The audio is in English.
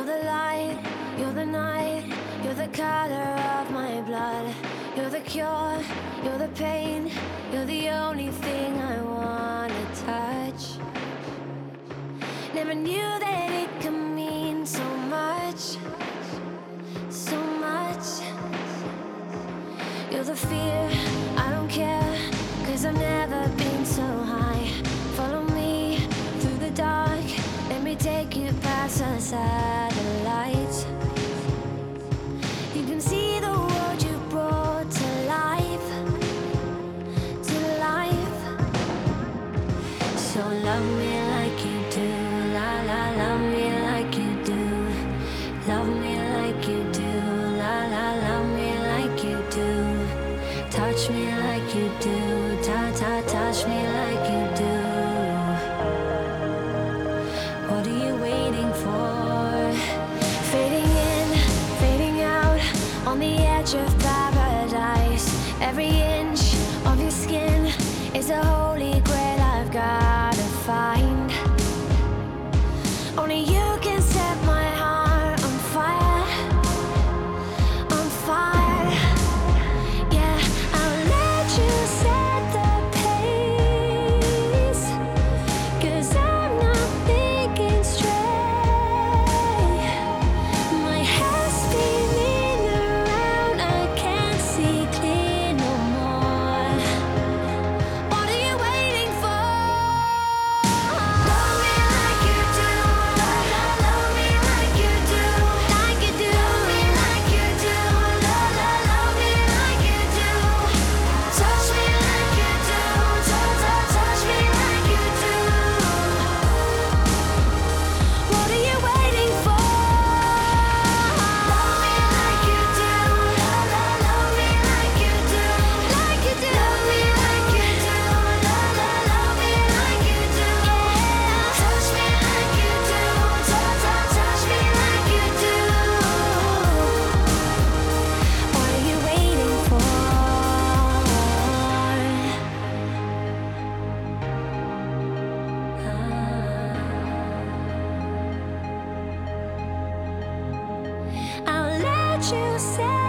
the light, you're the night, you're the color of my blood. You're the cure, you're the pain, you're the only thing I wanna touch. Never knew that it could mean so much, so much. You're the fear, I don't care, 'cause I've never been so high. Follow me through the dark, let me take you past the satellites. You can see the world you brought to life, to life. So love me like you do, la la, love me like you do. Love me like you do, la la, love me like you do. Touch me like you do, ta ta, touch me like you do. What are you waiting for? Fading in, fading out, on the edge of paradise. Every inch of your skin is a holy grail I've gotta find. Only you can set my heart on fire, on fire. Yeah, I'll let you set the pace, 'cause I'm not thinking straight. My head's spinning around, I can't see clear no more. What are you waiting for? Love me like you do, la la, love me like you do, like you do. Love me like you do, la la, love me like you do. Touch me like you do, ta ta, touch me like you do. What are you waiting for? Love me like you do, la la, love me like you do, like you do. Love me like you do, la la, love me like you do. Touch me like you do, ta ta, touch me like you do. What are you waiting for? I'll let you say